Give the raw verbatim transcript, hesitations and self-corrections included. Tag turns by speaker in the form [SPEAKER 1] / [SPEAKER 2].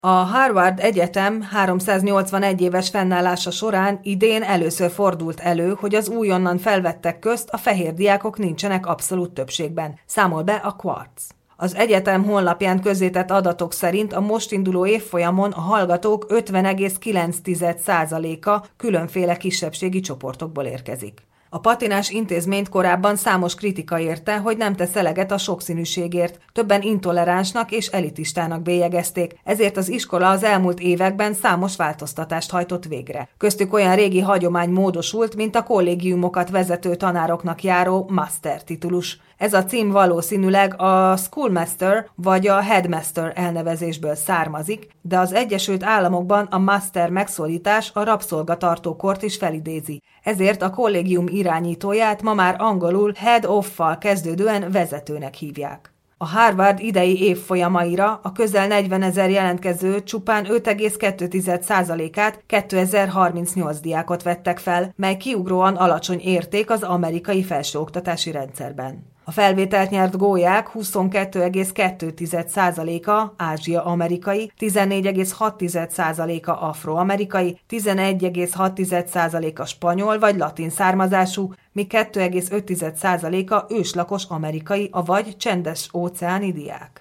[SPEAKER 1] A Harvard Egyetem háromszáznyolcvanegy éves fennállása során idén először fordult elő, hogy az újonnan felvettek közt a fehér diákok nincsenek abszolút többségben, számol be a Quartz. Az egyetem honlapján közzétett adatok szerint a most induló évfolyamon a hallgatók ötven egész kilenc százaléka különféle kisebbségi csoportokból érkezik. A patinás intézményt korábban számos kritika érte, hogy nem tesz eleget a sokszínűségért, többen intoleránsnak és elitistának bélyegezték, ezért az iskola az elmúlt években számos változtatást hajtott végre. Köztük olyan régi hagyomány módosult, mint a kollégiumokat vezető tanároknak járó master titulus. Ez a cím valószínűleg a schoolmaster vagy a headmaster elnevezésből származik, de az Egyesült Államokban a master megszólítás a rabszolgatartókort is felidézi. Ezért a kollégium irányítóját ma már angolul head of-val kezdődően vezetőnek hívják. A Harvard idei évfolyamaira a közel negyvenezer jelentkező csupán öt egész kettő százalékát kétezer-harmincnyolc diákot vettek fel, mely kiugróan alacsony érték az amerikai felsőoktatási rendszerben. A felvételt nyert gólyák huszonkettő egész kettő százaléka ázsia-amerikai, tizennégy egész hat százaléka afroamerikai, tizenegy egész hat százaléka spanyol vagy latin származású, míg kettő egész öt százaléka őslakos amerikai, avagy csendes óceáni diák.